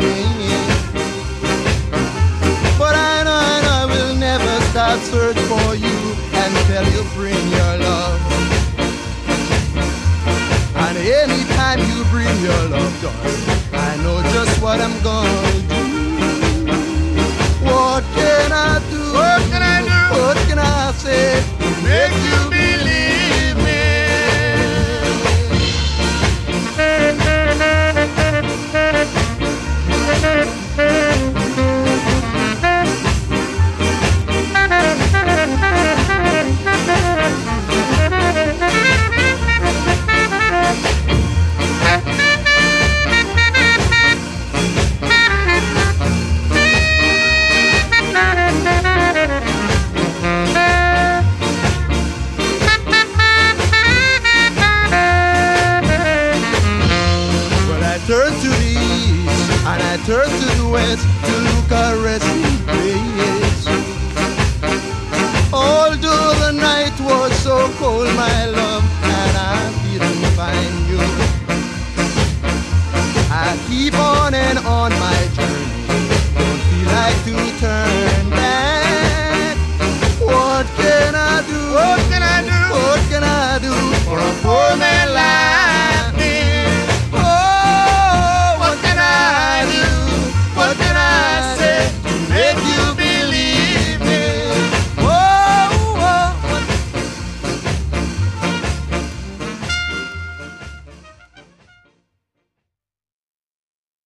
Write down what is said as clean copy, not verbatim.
But I know I will never stop search for you until you bring your love. And anytime you bring your love, darling, I know just what I'm gonna do. What can I do? What can I do? What can I say? Make you believe me. Turn to the east and I turn to the west to look a resting place.